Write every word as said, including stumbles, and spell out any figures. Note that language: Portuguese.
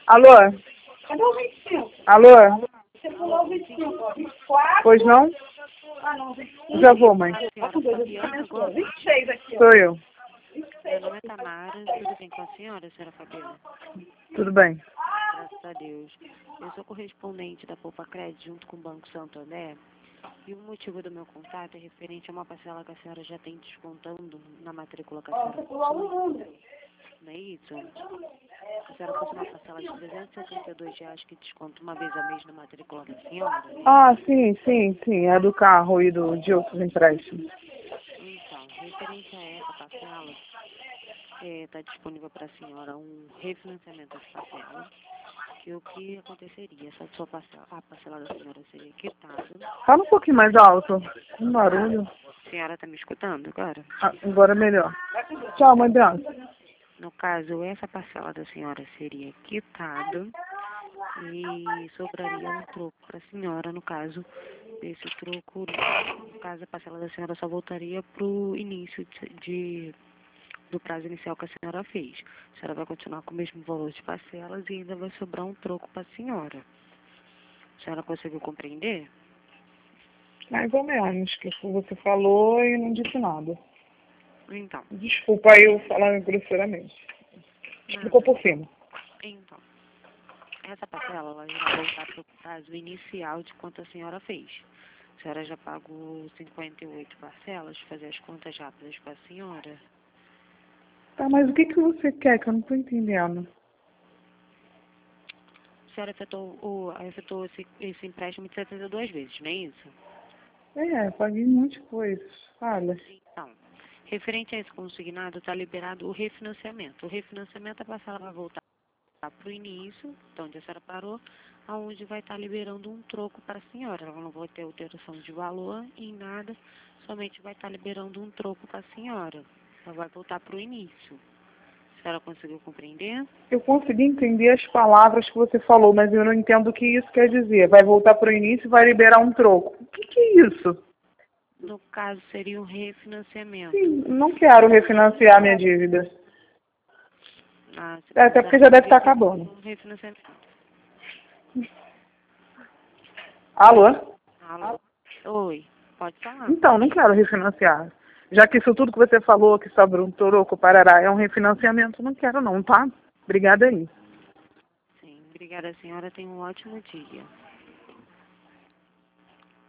Alô? Cadê o vinte e cinco? Alô? Você pulou o vinte e cinco, vinte e quatro. Pois não? Ah, não, vinte e cinco. Já vou, mãe. Olha com Deus, eu começou. vinte e seis aqui, ó. Sou eu. Meu nome é Tamara, tudo bem com a senhora, senhora Fabiana? Tudo bem. Graças a Deus. Eu sou correspondente da Poupa Crédito junto com o Banco Santander e o motivo do meu contato é referente a uma parcela que a senhora já tem descontando na matrícula que a Ó, senhora você pulou um número. não é isso? A senhora possui uma parcela de trezentos e setenta e dois reais que desconta uma vez a mês na matrícula da senhora? Ah, sim, sim, sim. É do carro e do, de outros empréstimos. Então, referente a essa parcela, está disponível para a senhora um refinanciamento dessa parcela. E o que aconteceria? Essa sua parcela, a parcela da senhora seria quitada. Fala um pouquinho mais alto. Um barulho. A senhora está me escutando agora? Ah, agora é melhor. Tchau, mãe Bianca. No caso, essa parcela da senhora seria quitada e sobraria um troco para a senhora. No caso, esse troco, no caso, a parcela da senhora só voltaria para o início de, de, do prazo inicial que a senhora fez. A senhora vai continuar com o mesmo valor de parcelas e ainda vai sobrar um troco para a senhora. A senhora conseguiu compreender? Mais ou menos, que você falou e não disse nada. Então. Desculpa aí eu falar grosseiramente. Explicou por cima. Então, essa parcela ela irá voltar para o prazo inicial de quanto a senhora fez. A senhora já pagou cinquenta e oito parcelas, fazer as contas rápidas para a senhora. Tá, mas o que, que você quer que eu não estou entendendo? A senhora efetuou, o, efetuou esse, esse empréstimo de setenta e duas vezes, não é isso? É, paguei um monte de coisa. Fala. Então, referente a esse consignado, está liberado o refinanciamento. O refinanciamento, a parcela vai voltar para o início, então onde a senhora parou, aonde vai estar liberando um troco para a senhora. Ela não vai ter alteração de valor em nada, somente vai estar liberando um troco para a senhora. Ela vai voltar para o início. A senhora conseguiu compreender? Eu consegui entender as palavras que você falou, mas eu não entendo o que isso quer dizer. Vai voltar para o início e vai liberar um troco. O que, que é isso? No caso, seria um refinanciamento. Sim, não quero refinanciar minha dívida. Ah, É, até porque já deve estar acabando. Um refinanciamento. Alô? Alô? Oi, pode falar. Então, não quero refinanciar. Já que isso tudo que você falou, que sobra um troco, parará, é um refinanciamento, não quero não, tá? Obrigada aí. Sim, obrigada, senhora. Tenha um ótimo dia.